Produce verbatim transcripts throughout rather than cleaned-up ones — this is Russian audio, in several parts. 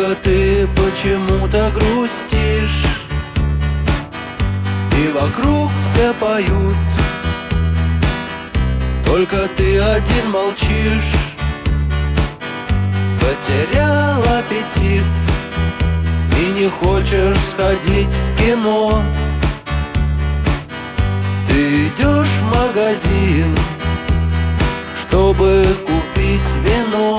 Только ты почему-то грустишь, и вокруг все поют. Только ты один молчишь, потерял аппетит и не хочешь сходить в кино. Ты идешь в магазин, чтобы купить вино.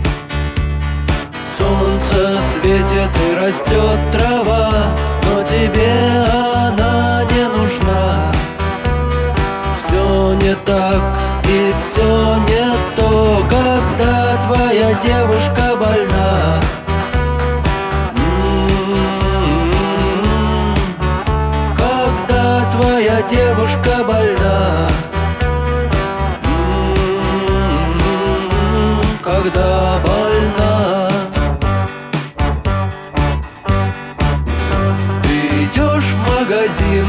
Солнце светит и растет трава, но тебе она не нужна. Все не так и все не то, когда твоя девушка больна. М-м-м. Когда твоя девушка больна. М-м-м. Когда больна. Магазин,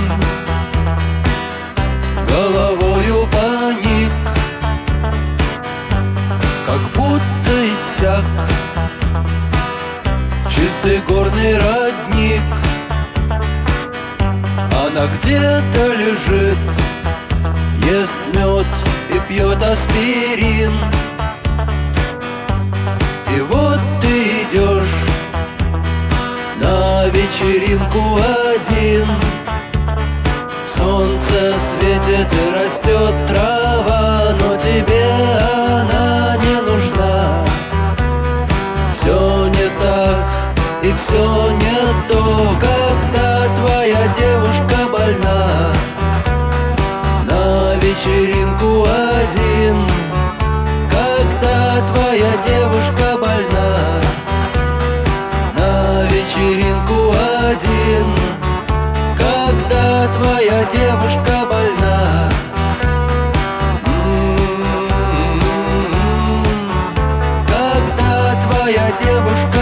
головою паник, как будто иссяк чистый горный родник. Она где-то лежит, ест мед и пьет аспирин. И вот ты идешь на вечеринку один. Солнце светит и растет трава, но тебе она не нужна. Все не так и все не то, когда твоя девушка больна. На вечеринку один, когда твоя девушка больна. На вечеринку один, когда твоя девушка больна. М-м-м. Когда твоя девушка